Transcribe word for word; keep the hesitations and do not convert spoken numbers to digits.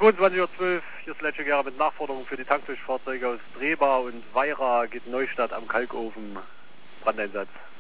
zweiundzwanzig Uhr zwölf, hier ist Lecce Gera mit Nachforderung für die Tankdurchfahrzeuge aus Drehba und Weira geht Neustadt am Kalkofen. Brandeinsatz.